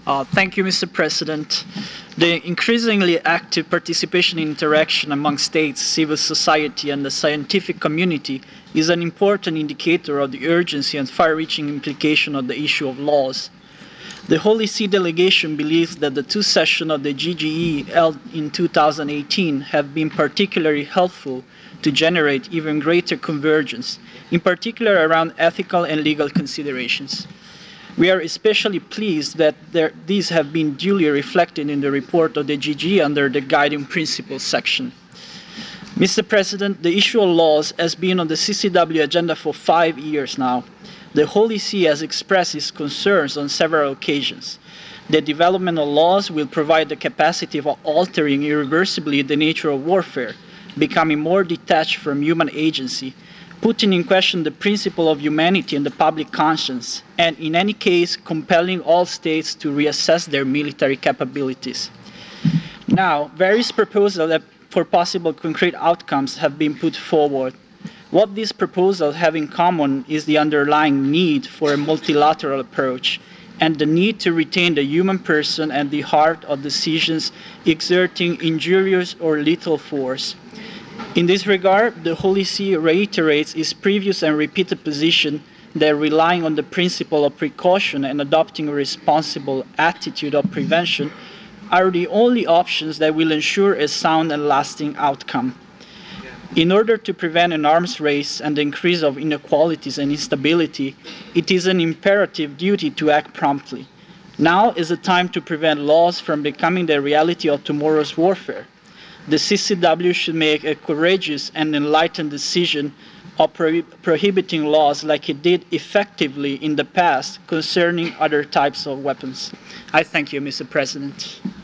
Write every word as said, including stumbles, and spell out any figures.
Uh, thank you, Mister President. The increasingly active participation and interaction among states, civil society, and the scientific community is an important indicator of the urgency and far-reaching implication of the issue of laws. The Holy See delegation believes that the two sessions of the G G E held in two thousand eighteen have been particularly helpful to generate even greater convergence, in particular around ethical and legal considerations. We are especially pleased that there, these have been duly reflected in the report of the G G under the Guiding Principles section. Mister President, the issue of laws has been on the C C W agenda for five years now. The Holy See has expressed its concerns on several occasions. The development of laws will provide the capacity of altering irreversibly the nature of warfare, becoming more detached from human agency, putting in question the principle of humanity and the public conscience, and in any case compelling all states to reassess their military capabilities. Now, various proposals for possible concrete outcomes have been put forward. What these proposals have in common is the underlying need for a multilateral approach and the need to retain the human person at the heart of decisions exerting injurious or lethal force. In this regard, the Holy See reiterates its previous and repeated position that relying on the principle of precaution and adopting a responsible attitude of prevention are the only options that will ensure a sound and lasting outcome. In order to prevent an arms race and the increase of inequalities and instability, it is an imperative duty to act promptly. Now is the time to prevent laws from becoming the reality of tomorrow's warfare. The C C W should make a courageous and enlightened decision of pro prohibiting laws like it did effectively in the past concerning other types of weapons. I thank you, Mister President.